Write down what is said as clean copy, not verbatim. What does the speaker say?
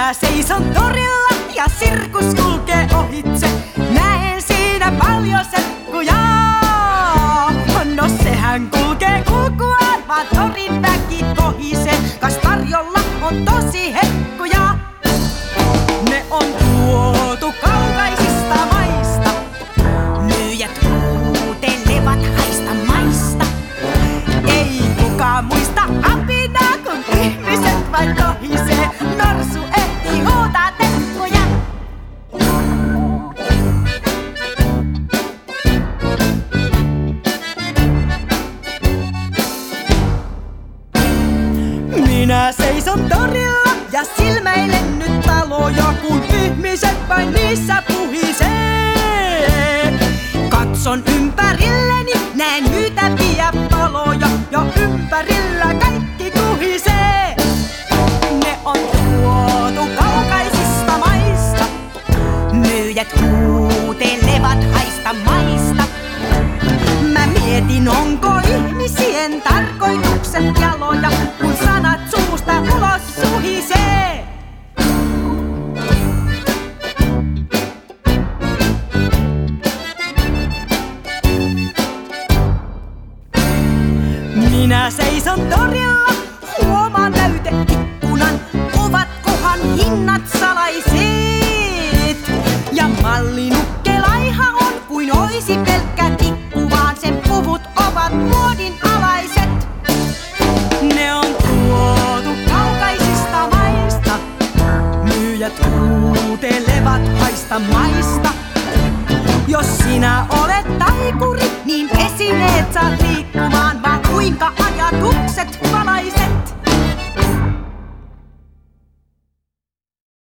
Minä seison torilla ja sirkus kulkee ohitse. Näen siinä paljon serkkuja. No sehän kulkee kulkuaan, vaan torin väki kohisee. Kas tarjolla on tosi hekkuja. Ne on tuotu kaukaisista maista. Myyjät huutelevat haista maista. Ei kukaan muista apinaa, kun ihmiset vain kohisee. Norsu ehtii huutaa tekkuja. Minä seison torilla ja silmäilen nyt taloja, kun ihmiset vain niissä puhisee. Katson ympärilleni, näen myytäviä paloja ja ympärillä kaikki kuhisee. Ne on tuotu kaukaisista maista. Myyjät huutelevat haista maista. Mä mietin, onko ihmisien tarkoitukset jaloja, kun sanat suusta ulos suhisee. Minä seison torilla, huomaan näyteikkunan. Ovatkohan hinnat salaiset? Ja mallinukke laiha on kuin oisi pelkkä tikku, vaan sen puvut ovat muodin alaiset. Ne on tuotu kaukaisista maista. Myyjät huutelevat haista maista. Jos sinä olet taikuri, niin esineet saat liikkumaan, vaan kuinka ajatukset